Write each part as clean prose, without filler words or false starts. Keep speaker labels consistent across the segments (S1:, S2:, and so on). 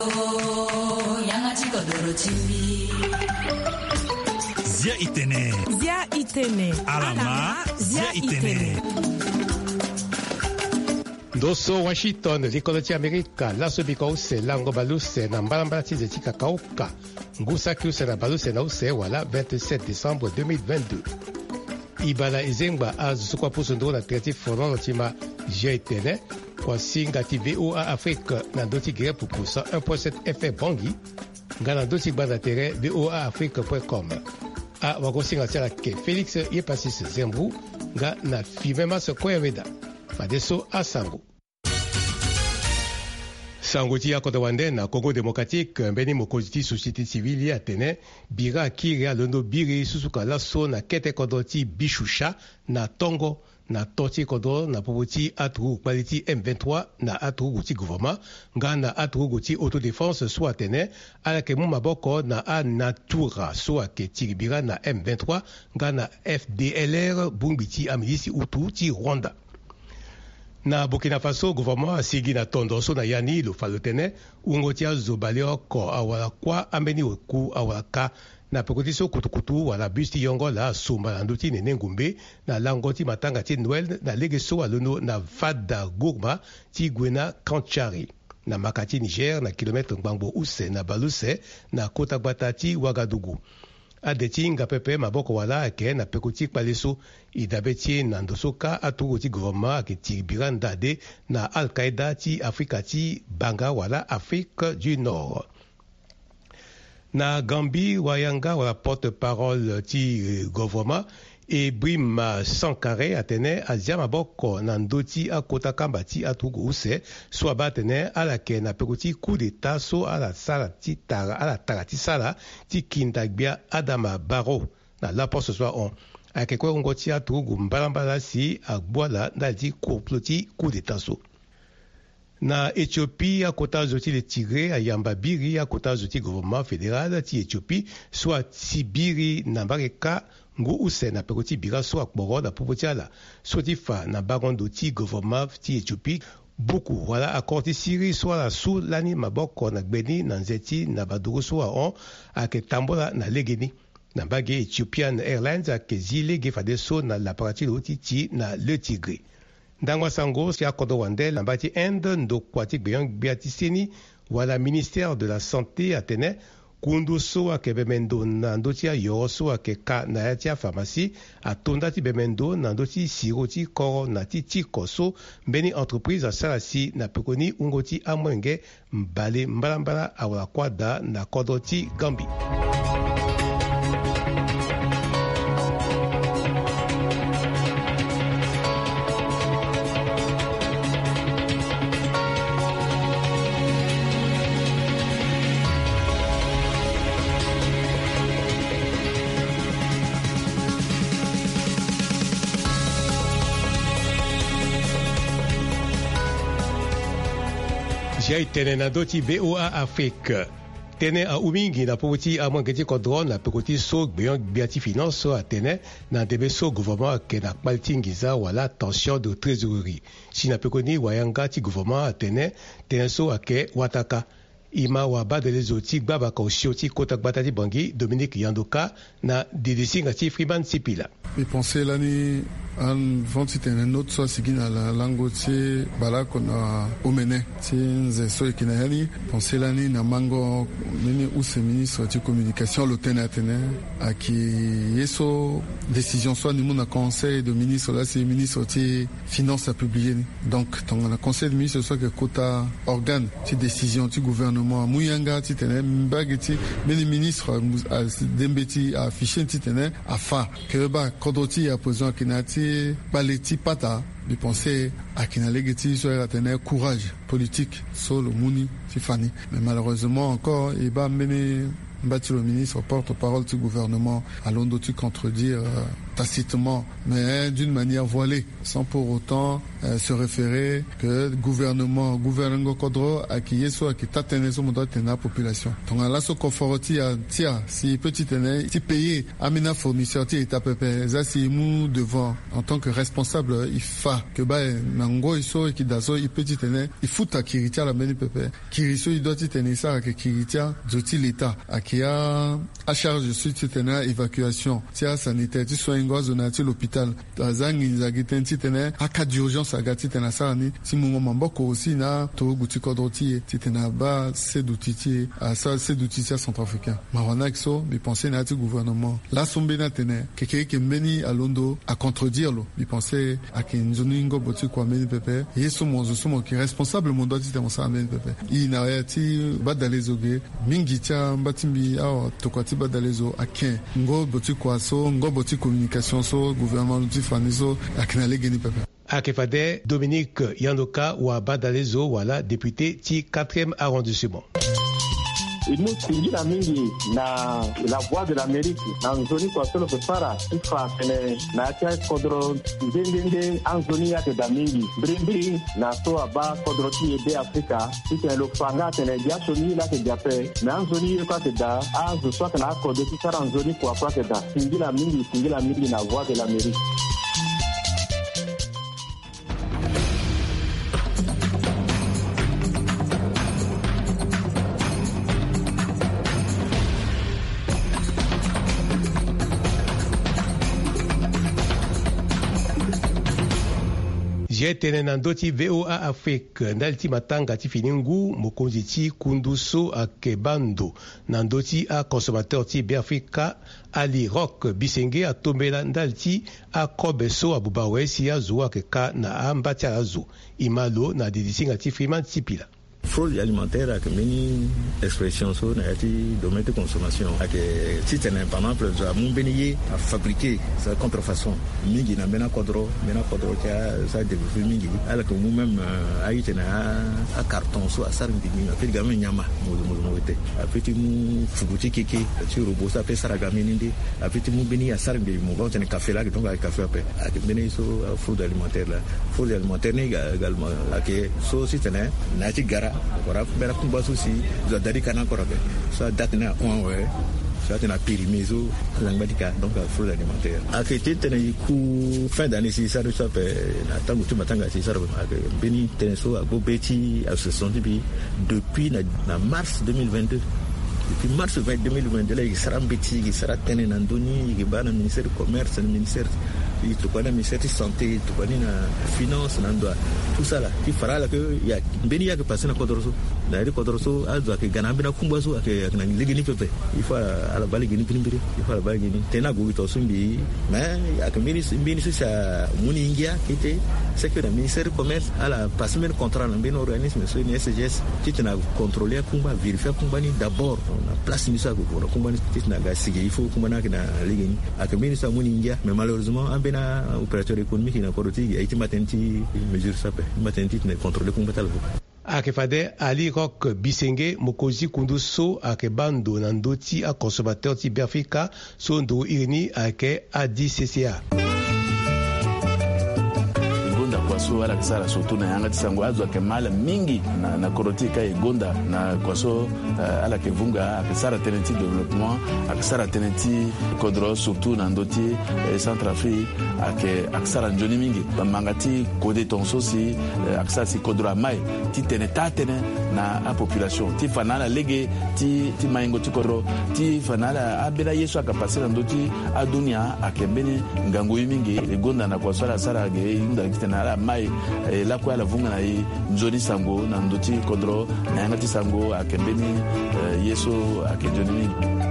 S1: Zia Itene.
S2: Zia Itene.
S1: Alama Zia Itene.
S3: Doso Washington, l'École América, la Sobiko, c'est l'Angobalus, Nambalambati, de Tikakaoka, Ngusakus, Nabalus, et voilà, 27 décembre 2022. Ibala Izengba, Azukwapusundo, la traité Foron, Tima, Jaitene, kwa Singa VOA Afrique, Nandoti Gire pour 1.7 FM Bangi, Ganandoti Banatere, VOA Afrique.com. A Wagosinga Tialake, Félix Yepasis Zembrou, Ga na Fimema Sokoyaveda, Fadeso Asango. Sangoti ya Kodawande na Congo démocratique, mbeni mokoziti société civile ya tene, bira kiri ya londo biri susuka laso na kete kodoti bishusha na tongo na toti kodo na popoti atru quality M23 na atru guti gouvernement, nga na atru guti autodéfense soit tene, ala ke maboko na a natura soit ke tiribira na M23, nga na FDLR bumbiti amilisi utu ti Rwanda. Na Burkina Faso, gouvernement asigi na tondoso na yani lo falotene, ungotia zobaleo ko awala kwa ambeni oku awala ka na pekotiso kutukutu wala busti yongo la sumba na nduti nene ngumbe na langoti matanga ti Noël na legeso alono na Vada Gourma ti Gwena Kanchari. Na Makati Niger na kilometre ngbango use na Baluse na kota gbata ti Ouagadougou. Adeti nga pepe maboko wala ake na pekoti kpaleso idabeti na ndosoka atugo ti gouvernement ake tiribira ndade na Al-Qaeda ti Afrika ti Banga wala Afrique du Nord. Na Gambie wayanga wala porte-parole ti gouvernement Ebrim Sankare atene azia maboko na ndoti akota kamba ti atugo use so batene alake na pekoti coup d'état so ala sala ti tara ala tara ti sala ti kindagbia Adama Barrow na la poste soit on ake ko ngoti atugo mbalambala si agbwala ndali comploti coup d'état so. Na Éthiopie akota zoti le Tigré ayamba biri akota zoti gouvernement fédéral ti Éthiopie soit Tibiri na Bareka ngu use na pekoti bira so akboro na popotiala so ti fa na barondo ti gouvernement ti Éthiopie beaucoup wala accord ti siri so la sou lani maboko na gbeni na nzeti na baduru so on ake tambola na legeni na bage Ethiopian Airlines ake zile ge fade so na la parati loti ti na le Tigré. Ndangwa sango si akodo wande na bati Inde ndo kwati gbeyon biati seni wala ministère de la santé atene kundu so ake bemendo na ndoti ya yo so ake ka na ya tia pharmacie atonda ti bemendo na ndoti siro ti koro na ti tiko so mbeni entreprise asala si na pekoni ungoti amwenge mbale mbalambala awala kwada na kodo ti Gambie. Jai tene na doti VOA Afrique. Tene a umingi na pouti a mangeti kodron na pekoti so gbeyon biati finance so a tene na debe so gouvernement ke na kpaltingiza wala tension de trésorerie. Si na pekoni wayanga ti gouvernement a tene so ake wataka. Ima wa badele zoti gbaba ka osioti kota gbata ti bangi Dominique Yandoka na didisinga ti Freeman Sipila.
S4: Et penser l'année en venti un autre soit sigina la langotier balako na omene ti nze so ikina yani penser l'année na mango nini ou ce ministre de communication l'otena tene aki yeso décision soit ni mon conseil de ministre là c'est ministre ti finance a publié donc ton le conseil de ministre soit que quota organe ti décision ti gouvernement muyanga ti tene mbageti meni ministre dembeti a affiché ti tene afa que ba kodoti a posé kinati baleti pata de penser à Kinalegeti soit la tenir courage politique sur le Mouni Tifani mais malheureusement encore il va mener battu le ministre porte-parole du gouvernement à Londres tu contredire tacitement, mais d'une manière voilée, sans pour autant se référer que gouvernement Kodro a qui est soit qui tatene so moto tena population. Donc là so conforti a tia si petit tene si payer amena fournisseur ti eta pepe za si mu devant en tant que responsable il fa que ba nango iso qui daso il petit tene il futa kiritia la meni pepe kiriso il doit tene ça que kiritia zoti l'état a qui a charge sur tene évacuation tia sanitaire ti so ngo zonati l'hôpital azangi zagitenti tene aka d'urgence agati tena ça ni si mu mamboko aussi na to guti kodroti tena ba sedutiti à ça sedutiti centrafricain maronakso bi penser na ti gouvernement la sombe na tene que meni à Londo à contredire lo bi penser à kinzoni ngo boti kwa meni pepe yeso monzo somo qui responsable mon doti tena ça meni pepe ina yati badalezoge mingi tia mbatimbi a to kwati badalezo akin ngo boti kwa so ngo boti communication so gouvernement ti fanizo akinale geni pepe
S3: Akefade Dominique Yandoka wa Badalezo wala député ti 4e arrondissement.
S2: Imusingira mingi na la voix de l'Amérique na nzoni kwa solo kupara ifa tene na tia kodro ndende anzoni ya da mingi brimbri na so aba kodro ti ebe Afrika tene lo fanga tene dia soni la ke jape na anzoni kwa te da azu so na kodro ti sara anzoni kwa te da singira mingi na voix de l'Amérique.
S3: Tene nandoti VOA Afrique ndalti matanga ti finingu mokonzi ti kunduso a kebando nandoti a consommateur ti Biafrika Ali Rock Bisenge a tombela ndalti a kobeso abubawesi ya zuwa keka na ambati azu imalo na didisinga ti Freeman Tipila.
S5: Fraude alimentaire avec many expressions sur la domaine de consommation avec si tu n'es par exemple mon bénier à fabriquer sa contrefaçon mingi na mena kodro qui a ça développé mingi alors que nous même aïté na à carton so à sarng dingi na fait gamin nyama mo été après tu mu fuguti kiki tu robot ça fait saragami nindi après tu mu béni à sarng de mo va tenir café là donc avec café après avec béni so fraude alimentaire également là que so si tu n'es na ti gara voilà bela kumba susi za dari kana korobe ça date na ouais ça tena pirimezo langbadika donc fraude alimentaire akete tena ku fin d'année si ça fait na tangu tu matanga si ça beni teneso a bobeti association depuis na mars 2022 depuis mars 2022 là il sera mbeti il sera tene na ndoni il ba na ministère du commerce na ministère il te connaît ministère de santé tu connais na finance na ndwa tout ça là qui fera là que il y a beni ya que passer na kodroso na ri kodroso azo ke ganambi na kumbaso ke na ligini pepe il faut à la balle gini pimbiri il faut à la balle gini tena go to sumbi mais ya que ministre ça muni ingia kite c'est que le ministère du commerce à la passer le contrat na ben organisme so ni SGS qui na contrôler kumba vérifier kumba ni d'abord na place ni ça go kumba ni na gasige il faut kumba na ligini à que ministre muni ingia mais malheureusement na opérateur économique na koroti a été matenti mesure ça peut matenti ne contrôler kumba tal
S3: Akefade Ali Rock Bisenge mokozi kunduso akebando na ndoti a consommateur ti Biafrika so ndo irini ake ADCCA
S6: kwaso ala kisara surtout na yanga tisango azo kemala mingi na korotika egonda na kwaso ala kevunga akisara tenenti développement akisara tenenti kodro surtout na ndoti Centrafrique akisara njoni mingi bamangati kode tonso si akisara si kodro mai ti tenetane na a population ti fanala lege ti maingo ti kodro ti fanala abela yeso akapasi na ndoti adunia akembeni ngango mingi egonda na kwaso ala sara ge inda kitena mai la kwa la vunga na nzoni sango na ndoti kodro na ngati sango akembeni yeso akenjoni mingi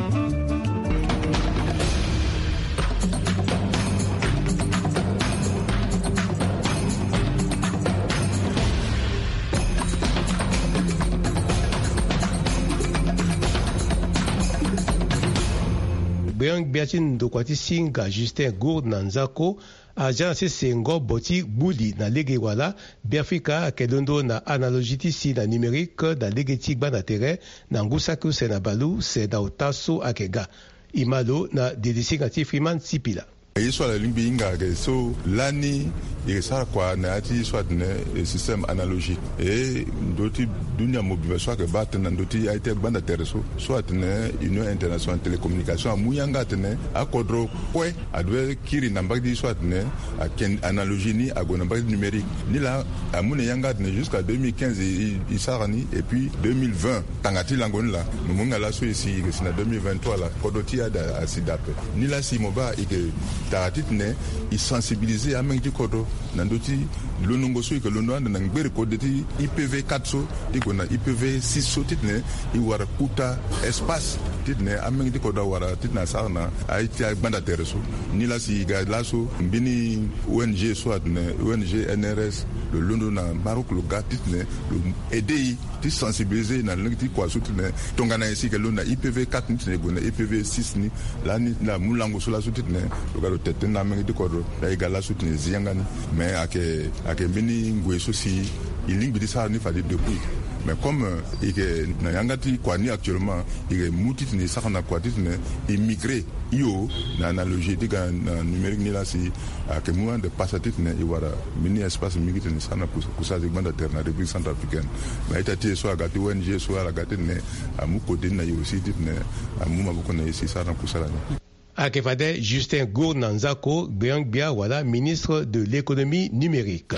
S3: Beyang Biachin Dokwati Singa Justin Gourde Nanzako agence Sengo Boti Budi na lege wala Biafrika kedondo na analogiti si na numérique da lege tigba na terrain na ngusaku se na balu se da otaso akega imalo na dedisinga ti Freeman Tipila.
S7: Iso la lingbi inga ke so lani ça quoi na ati soit ne système analogique et doti dunia mobile soit que bat na doti a été banda terreso soit ne union internationale télécommunication amuyanga tene akodro kwe adwe kiri namba di soit ne a ken analogie ni ago namba numérique ni la amune yanga ne jusqu'à 2015 isarani et puis 2020 tangati langoni la munga la so ici c'est na 2023 la kodoti ada asidape ni la si moba ike tatit ne i sensibiliser amengi kodo nandoti lonongo so ke londo na ngbere kodeti IPv4 so digona IPv6 so titne I wara kuta espace titne amengi kodo wara titna sarna aiti banda terreso ni la si ga laso mbini ONG so adne ONG NRS le londo na Maroc le gatitne aider ti sensibiliser na lengti kwa so titne tongana ici ke londa IPv4 titne gona IPv6 ni la ni la mulango so la so titne le ga tete na amengi kodo la igala so titne ziangani mais ake mini ngwe sosi ilingi di sa ni fadi depuis mais comme na yangati kwa ni actuellement il mutit ni sakana kwa titne immigré io na analogie diga na numérique ni la si ake mouvement de passatif ne iwara mini espace migite ni sana kusa zigmanda terre na République centrafricaine mais itati so agati ONG so agati ne amu kodi na yo si titne amu mabuko na isi sana kusala ni
S3: Akefade Justin Gournanzako Biangbia wala ministre de l'économie numérique.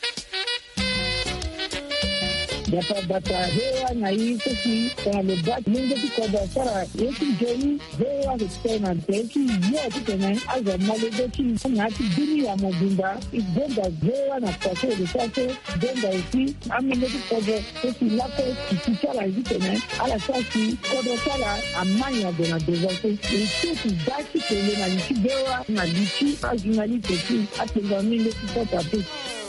S8: Data hewa na hii sisi kwa lebaki mungu tiko dasara yeki joni hewa kutena teki yote tena aza malegeki ngati dini ya mobimba ibonda hewa na kwaso de kwaso bonda usi amenge tiko sisi lako kichara hivi tena ala sasi kodo sala amanya dona devote usi daki tele na lichi hewa na lichi ajunali teki atenga mingi tiko tapu.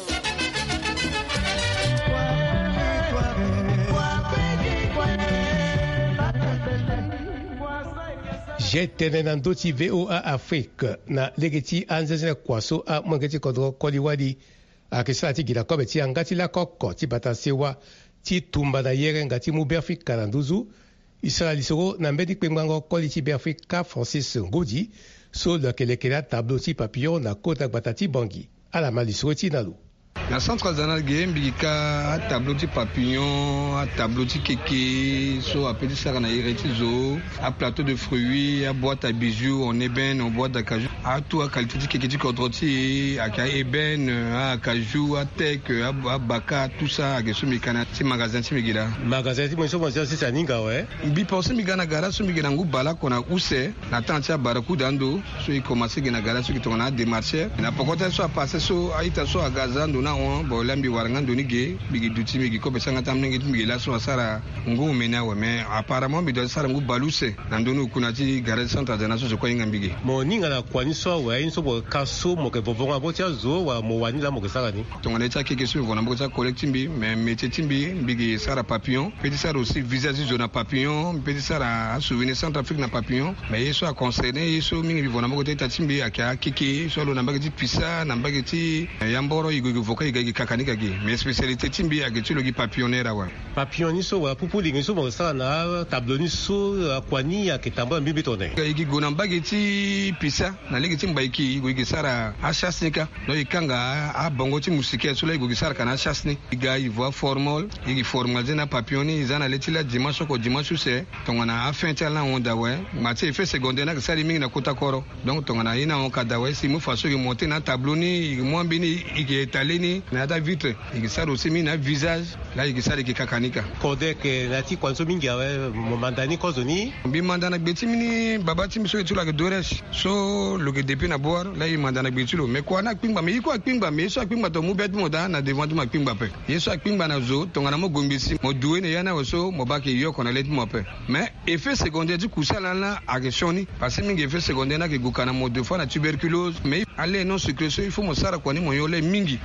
S3: Jetene na ndoti VOA Afrique na legeti anzeze kwaso a mangeti kodro koliwadi akisati gila kobe ti angati la koko ti batasewa ti tumba na yere ngati mu Afrique na nduzu isala lisoro na mbedi kpengbango koli ti Afrique Francis Ngodi so le kelekela tableau ti papillon na kota batati bangi ala malisoro ti nalu.
S9: Na centre zanal game bika a tableau de papillon, a tableau de kéké, so a petit ça na iretizo, a plateau de fruits, a boîte à bijoux, en ébène, en boîte d'acajou, a tout a qualité de kéké du contrôti, a ébène, a acajou, a tech, a baka, tout ça a gesso mikana, ti magasin ti migila.
S3: Magasin ti mo so mo si sa ninga ouais.
S9: Bi pense migana gara so migana ngu bala kona use, na tantia baraku dando, so i commencer gina gara so ki tona démarcher. Na pokota so a passer so a ita so a gazando na bon lambi waranga donige bigi duti migi ko besanga tamnenge migi la so sara ngo mena we mais apparemment bi do sara ngo baluse nandono kunati garage centre de nation so ko inga bigi
S3: mo ninga la kwani so we inso bo kaso mo ke vovonga bo tia zo wa mo wani la mo ke sara ni
S9: to ngale ta keke so vona mo ta collecting bi mais métier timbi bigi sara papillon petit sara aussi visage zone papillon petit sara souvenir Centrafrique na papillon mais yeso a concerné yeso mingi bi vona mo ta timbi akia keke so lo na mbagi pisa na mbagi yamboro igo voka kakanika gi mais spécialité timbi ya getulo gi papillonera wa
S3: papilloniso wa pupuli ngiso mo sala na tabloniso akwani ya kitamba mbibi tone
S9: gi gona mbageti pisa na legi timba iki go gi sara achasnika no ikanga a bongo ti musike so legi go gi sara kana chasni ga ivoire formal gi formal zena papilloni zana letila dimanche ko dimanche se tongana a fin tala onda we mati effet secondaire na sali mingi na kota koro donc tongana ina on kada we si mu faso gi monter na tabloni mo mbini gi etaleni na da vitre ikisara aussi mi na visage la ikisara ki kakanika
S3: kode ke lati kwanso mingi awe mandani kozoni
S9: bi mandana beti mini babati miso etula ke doresh so lo ke depuis na boar la i mandana betulo mais ko na kpingba mais ko kpingba mais so kpingba to mu bet mo da na devant ma kpingba pe yeso kpingba na zo to ngana mo gombisi mo duwe ne yana so mo ba ke yo kona let mo pe mais effet secondaire du kusala la agessioni parce que mingi effet secondaire na ke gukana mo deux fois na tuberculose mais aller non sécrétion il faut mo sara ko ni mo yo le mingi c'est na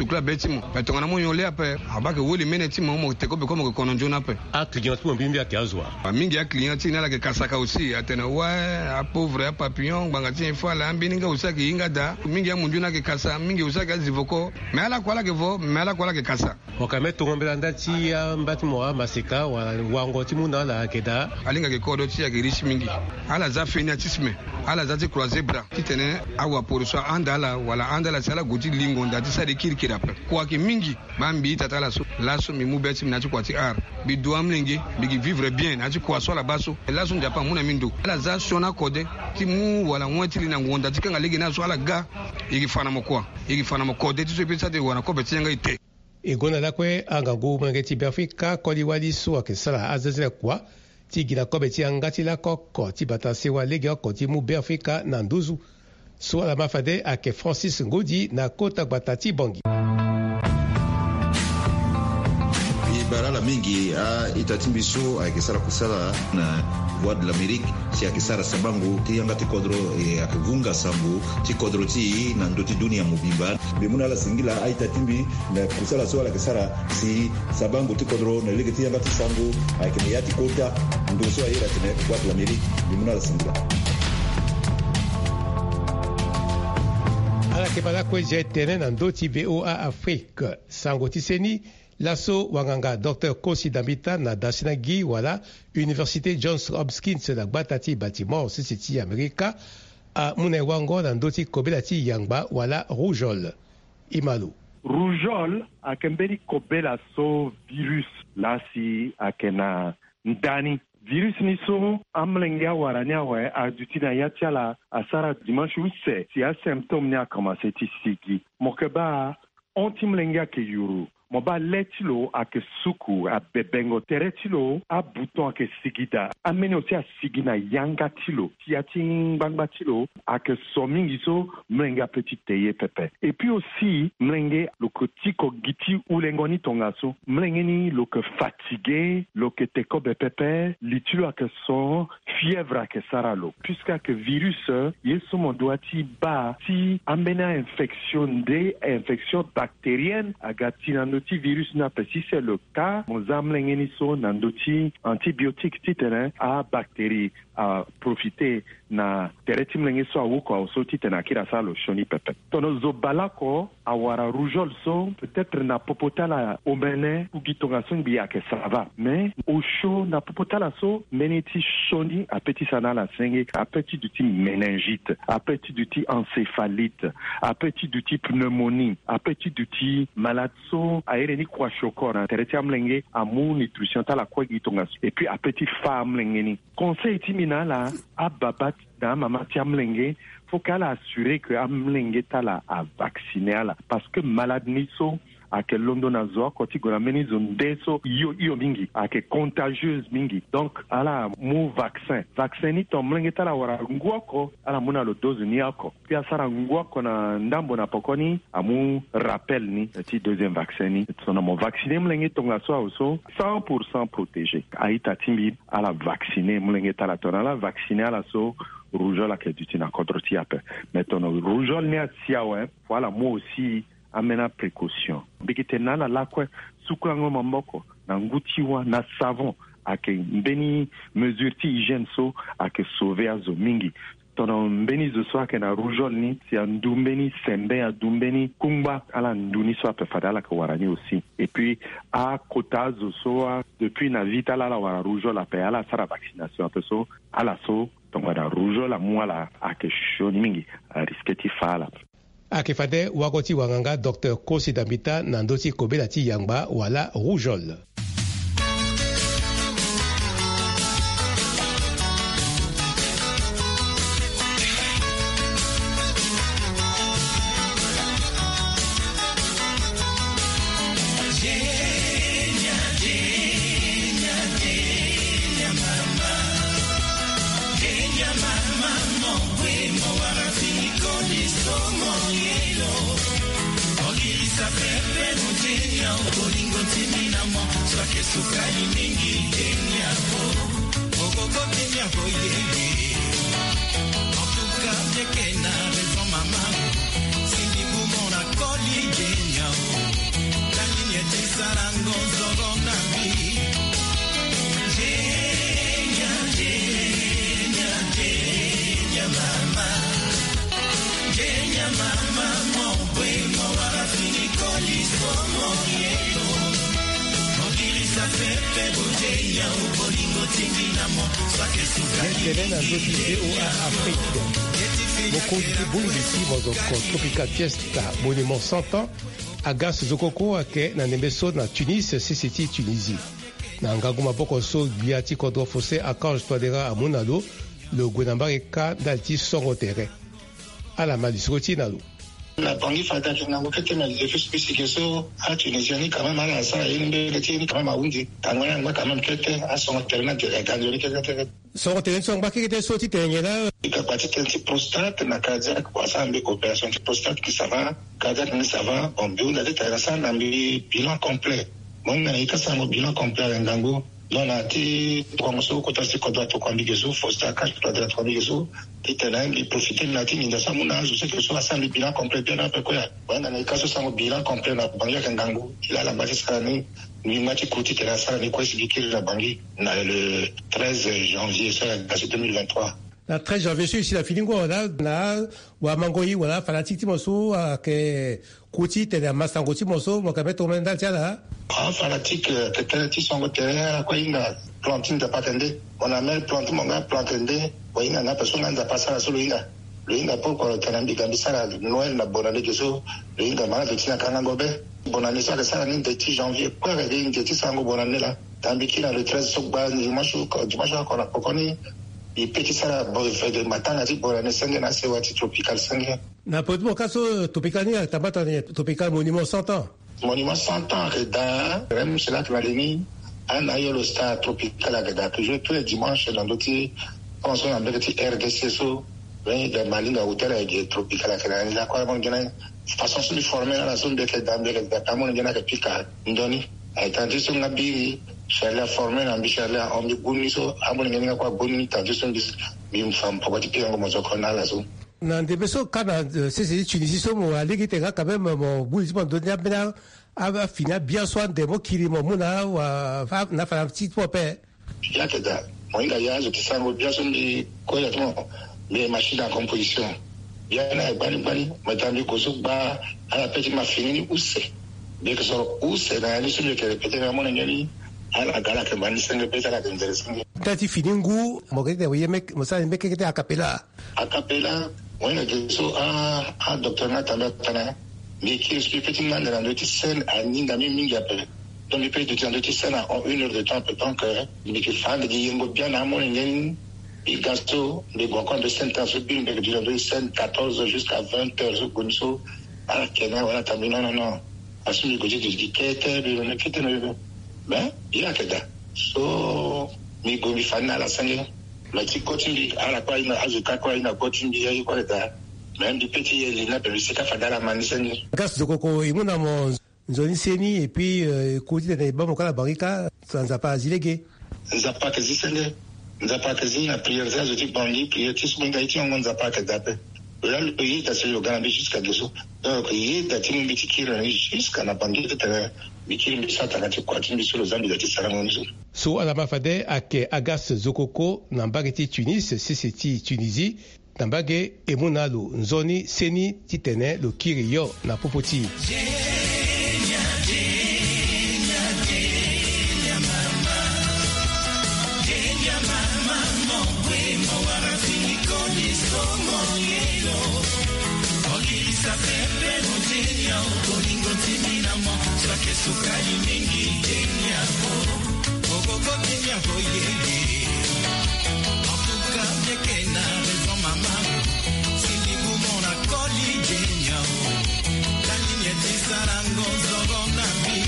S9: sukla betimo betongana mo yole ape abake woli meneti mo teko be comme kononjona ape
S3: a client mo bimbi akazwa
S9: mingi ya client na la ke kasaka aussi atena wa a pauvre a papillon bangati ifala ambininga usaki inga da mingi ya munjuna ke kasa mingi usaki azivoko mais ala kwala ke vo mais ala kwala ke kasa
S3: wakame tongombela ndati ya mbatimo masika wango timuna la keda
S9: alinga ke kodo ti ya ke riche mingi ala za feniatisme ala za ti croiser bras titene awa pour so andala wala andala sala goti lingo ndati sa de kirkira pe kwa ke mingi bambi tatala so laso mi mubeti na ti kwati ar bi doam lingi bi vivre bien na ti kwa so la baso laso njapa muna mindo ala za shona kode ti mu wala mwetili na ngonda ti kanga legi na so ala ga igi fana mo kode ti so pesa de wana ko beti nga ite
S3: igona lakwe angangu mangeti biafrika koli wali so akesala azazela kwa ti gila ko beti angati la koko ti batase wa legi ko ti mu biafrika na nduzu so la mafade ake Francis Ngodi na kota batati bongi
S10: barala mingi itatimbiso akisara kusala na Voix de l'Amérique si akisara sabangu ti yanga ti kodro akivunga sambu ti kodro ti na ndoti dunia mubimba bimuna la singila aitatimbi na kusala so akisara si sabangu ti kodro na lege ti yanga ti sambu akini ti kota ndoso ayira tene Voix de l'Amérique bimuna la singila
S3: ala ke bala ko je tene na ndoti VOA Afrique sango ti seni Lasso wanganga Dr. Kosi Dambita na Dasinagi wala Université Johns Hopkins na Batati Baltimore City America a mune wango na ndoti kobelati yangba wala rougeole Imalu
S2: rougeole akembeli kobela so virus lasi akena ndani virus ni so amlenga waranya wa adutina yatiala asara dimanche use si a symptôme ni a commencé ti sigi mokeba ontimlenga ke yuru moba letilo ake suku a bebengo teretilo a bouton ake sigida amene aussi a sigina yanga tilo tiati ngbangba tilo ake somingi so mlenga petit teye pepe et puis aussi mlenge loko tiko giti ulengoni tongaso mlenge ni loko fatigué loko teko be pepe litilo ake son fièvre ake saralo puisque que virus yeso mo doati ba ti amena infection bactérienne agatina ti virus na si c'est le cas mon zamlengeni so nandoti antibiotique titene a bactérie a profiter na teretimlenge so awoko so titena kira salo shoni pepe tono zobalako awara rougeole so peut-être na popotala omene ugitonga songi yake ça va mais au chaud na popotala so meneti shoni a petit sanala senge a petit du type méningite a petit du type encéphalite a petit du type pneumonie a petit du type malade so aéreni kwa shoko na teretiamlenge amu nutrition tala kwa gitonga et puis a petit femme lengeni conseil timina la ababat na mama tiamlenge faut qu'elle assurer que amlenge tala a vacciner la parce que malade ni so ake London azoa koti gona meni zondeso yo mingi ake contagieuse mingi donc ala mu vaccin ni tomlenge tala wara ngwako ala muna lo dose ni ako pia sara ngwako na ndambo na pokoni amu rappel ni ti deuxième vaccin ni sona mo vacciner mlenge tonga so 100% protégé aita timbi ala vacciner mlenge tala tona vacciner ala so rougeole ake dutina contre tiape maintenant rougeole ni atia voilà moi aussi amena précaution bikitena la lakwe sukulango mamboko na ngutiwa na savon ake mbeni mesure ti hygiène so ake sauver azo mingi tono mbeni zo so ake na rougeole ni si andumbeni sembe adumbeni kumba ala nduni so ape fadala ka warani aussi et puis a kota zo so depuis na vita la wara rougeole ape ala sara vaccination ape so ala so tonga da rougeole amwala ake shoni mingi risque ti fala
S3: akifade wakoti wanganga Dr. Kosi Dambita na ndoti kobela ti yangba wala rougeole
S1: Mama, Cindy Boumon a collé
S3: Tene na nzoti VOA Afrique. Mokonzi bungisi mozoko Tropical Fiesta Monument 100 ans Agas Zokoko ake na nembeso na Tunis CCT Tunisie. Na ngangu maboko so biati kodro fossé Archange Toadera à Monalo le gouvernement dalti songo terrain. À la malisroti nalo.
S11: La banque fata qui n'a aucun thème de fait spécifique sur à Tunisienne quand même à la salle et une belle tine quand même à Wundi. Tangoya quand même quelqu'un à son terrain de la galerie quelqu'un.
S3: Son terrain son baquet était sorti terrain là.
S11: Il a parti un petit prostate na cardiaque quoi ça avec opération de prostate qui ça va cardiaque mais ça va on peut on a dit ça na bilan complet. Moi na ika ça mo bilan complet ngango. Non a été promotion côté c'est quoi doit to kwambigezo fosta cash doit être kwambigezo titana il profiter de la tine de ça mon âge je sais que soit ça le bilan complet bien après quoi on a cas ça mo bilan complet na bangi ngango il a la base ça ni match côté de la salle ni quoi expliquer la bangi le 13 janvier ça 2023.
S3: Le 13 janvier, ici, la filingo, là, wa mangoi, voilà, fanatique, mosso, que, Kouti, t'es un mastangoti, mosso, mon cabet, au moment là.
S11: Ah, fanatique, quelqu'un qui sont au terrain, quoi, il a planté de patende. On a même planté, mon gars, planté, quoi, il a personne, n'a pas ça, sur l'Inga. L'Inga, pour le Canada, Gambissa, Noël, la bonne année de so, l'Inga, malade, le Tina Kanangobe. Bonne année, ça, ça, le 10 janvier, quoi, il y a une petite sango, bonne année, là. Tandis qu'il a le 13 sokba, dimanche, qu'on a pas connu. Et petit ça fait de matin à dire bon la naissance na c'est wati tropical sangue
S3: na pot mo kaso tropical ni tabata ni tropical monument 100 ans da même c'est là que valeni an ayo le star tropical agada que je tous les dimanches dans d'autres on se en petit RDC so ben de malinga hôtel et tropical agada là quoi bon gena façon se former à la zone de Kedambe da tamon gena que pika ndoni ay tanti so ngabi Charles formé na Charles on me buniso amon ngene kwa buni tanti so bi mfam pokoti piango mozoko na la so na ndebeso kana c'est Tunisie so mo aliki tenga quand même mo bulismo donia bena ava fina bien soin de mo kirimo muna wa na fa petit popé
S11: ya keda mo inga ya zo kisango bien so ni ko ya to les machines en composition bien na bani matambi ko so ba ala petit ma fini usse bien que so usse na ni so que peut-être mo ngeli ala gala que mani senge pesa la interesting
S3: tati finingu mogete oyeme mosala mbekete acapella
S11: wena so a docteur Nathan Tana mais qui explique petit man dans le scène à ninga mingi après dans le pays de dans le scène en 1 heure de temps peut-être que mais que fan de yimbo bien à mon ngeni il gasto les gokon de Saint-Anne bin de dans le scène 14 jusqu'à 20 heures so à Kenya wala tamina non asumi goji de kete de ne kete no ben il y a que ça so mi go mi fana la sangue la ti continue à la quoi il a azuka quoi il a continue il quoi ça même du petit il n'a pas réussi à faire la manisangue
S3: gas de coco imuna mo nzoni seni et puis côté de ba mo kala barika sans pas zilégué
S11: zapa que zisangue zapa que zina prière ça je dis bon li prière tu sais ngaiti on zapa que zapa là le pays t'as sur le Ghana jusqu'à deux donc il est t'as une petite qui jusqu'à la banque de terrain mikiri misata ngati kwa timbi sur zambi de tisaramo nzu
S3: so ala mafade ake Agas Zokoko na mbageti Tunis CCT Tunisie na mbage emunalo nzoni seni titene lo kiriyo na popoti
S1: Sukari mingi Kenya Ogogo Kenya Boyege Apuka Mekena Raison Mama Sindi Gumona Koli Kenya Kalinie Tisarango Zogo Nabi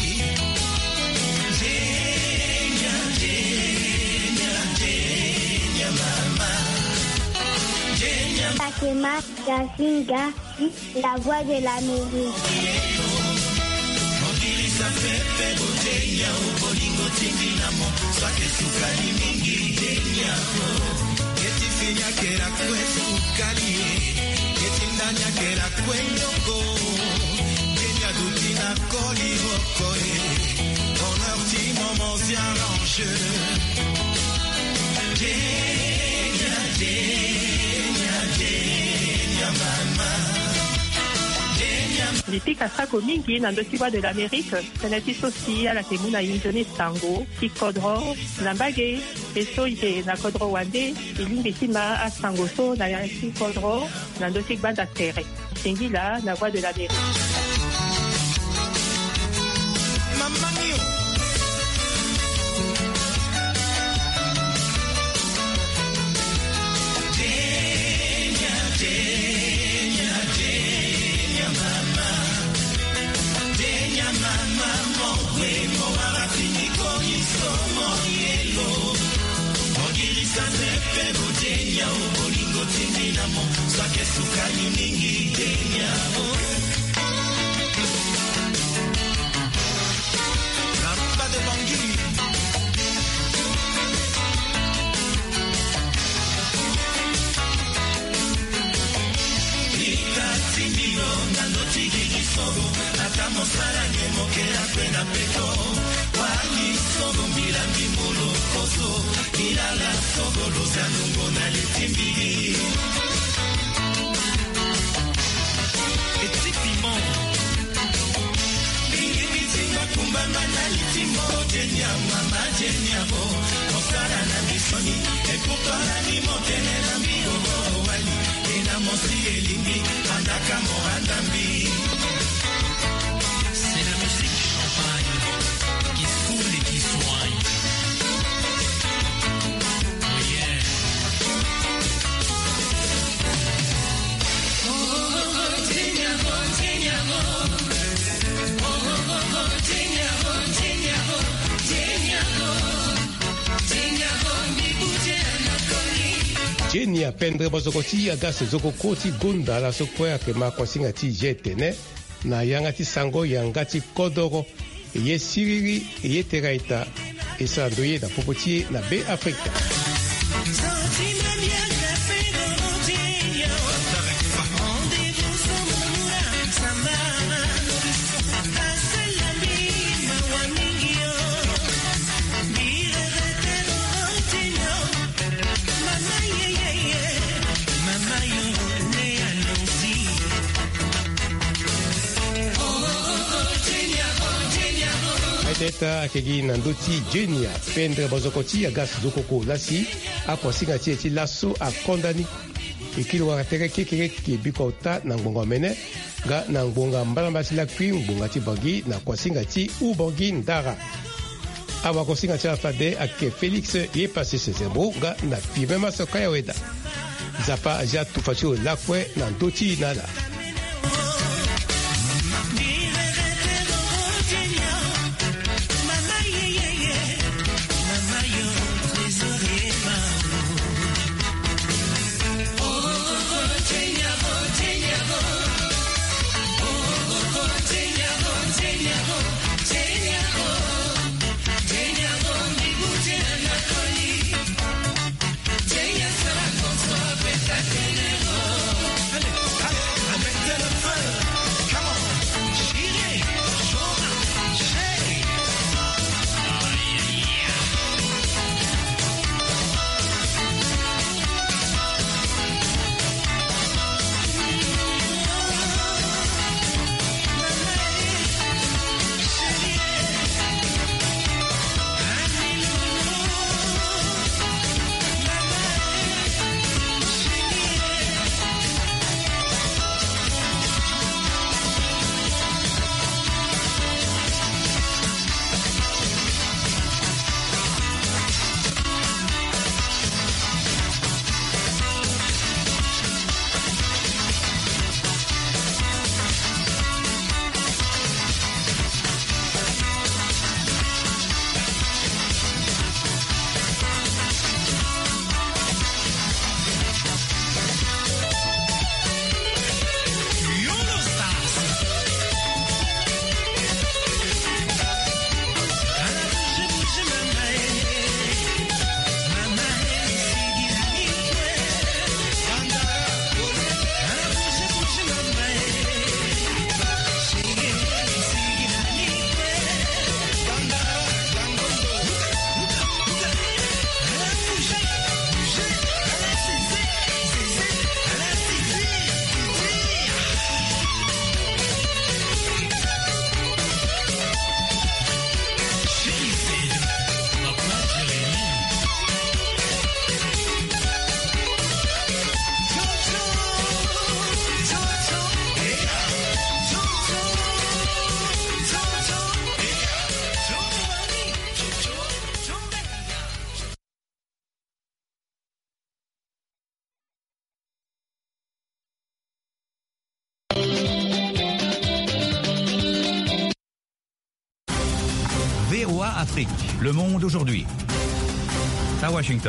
S1: Kenya Kenya Kenya Mama Kenya
S12: Takema Kasinga La voix de l'Amérique
S1: Pepe botenya ubolingo tinginamo swake sukari mingi Kenya Keti finya kera kwe sukari Keti ndanya kera kwe nyongo Kenya dutina koli hokoe comment s'y arrange. Denia, denia, denia, mama.
S13: Lipika sako mingi na ndotiwa de l'Amérique, kanati sosi ala temuna injoni sango, kikodro, nambage, eso ite na kodro wande, ilingi tima a sango so na yansi kodro, na ndotik banda tere. Singila na voix de l'Amérique.
S1: C'est la musique champagne qui saoule et qui soigne. Oh yeah. Oh oh oh oh, Tenyavo, Tenyavo. Oh oh oh oh, Tenyavo, Tenyavo, Tenyavo. Tenyavo, mbibuje anakoni.
S3: Jeni apendre bozokoti agase zokokoti gunda la sokwe akema kwasinga ti jetene na yangati sango yangati kodoro ye siriri ye teraita esandoye na popoti na be Afrika. Teta akegi nandoti Jenia pendre bozokoti agas zokoko lasi akwasinga ti lasso a kondani ikili wakatere kekere ki bikota na ngbonga mene ga na ngbonga mbalamba ti lakui ngbonga ti bangi na kwasinga ti ubangi ndara awa kwasinga ti afade ake Felix ye pase sezembo ga na pime masoka ya weda zapa aja tufachi o lakwe na ndoti nala.
S1: Allez,
S14: VOA Afrique, le monde aujourd'hui. À Washington.